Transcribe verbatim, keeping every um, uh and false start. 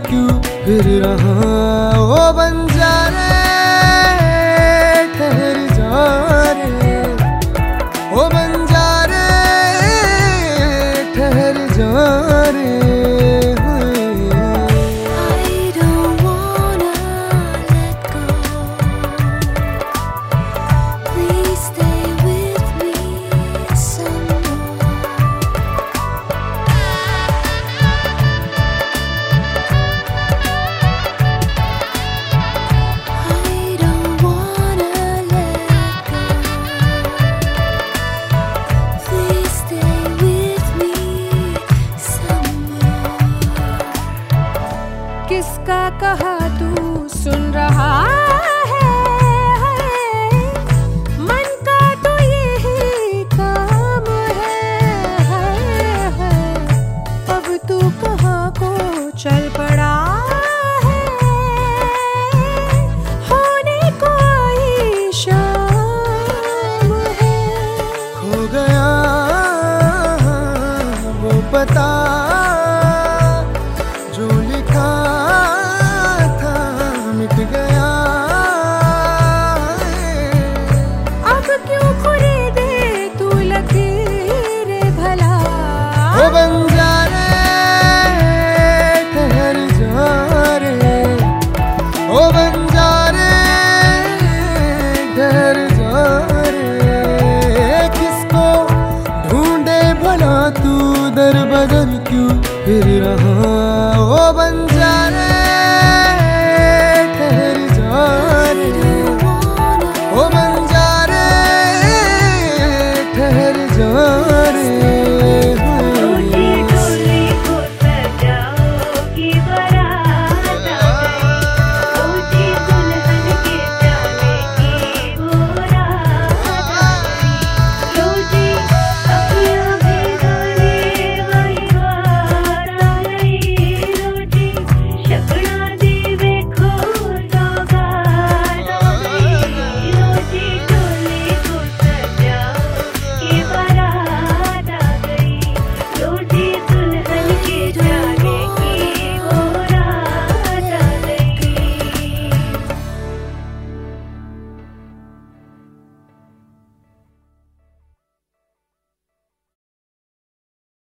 क्यों फिर रहा। ओ बंजारे ठहर जा रे, ओ बंजारे ठहर जा रे। किसका कहा तू सुन रहा है, मन का तो यही काम है। अब तू कहाँ को चल पड़ा है, होने को ही शाम है। खो गया वो पता जो लिखा गया, अब क्यों खरीदे तू लकीरें भला। ओ बंजारे ठहर जा रे, ओ बंजारे ठहर जा रे। किसको ढूंढे भला तू दर बदर क्यों फिर रहा।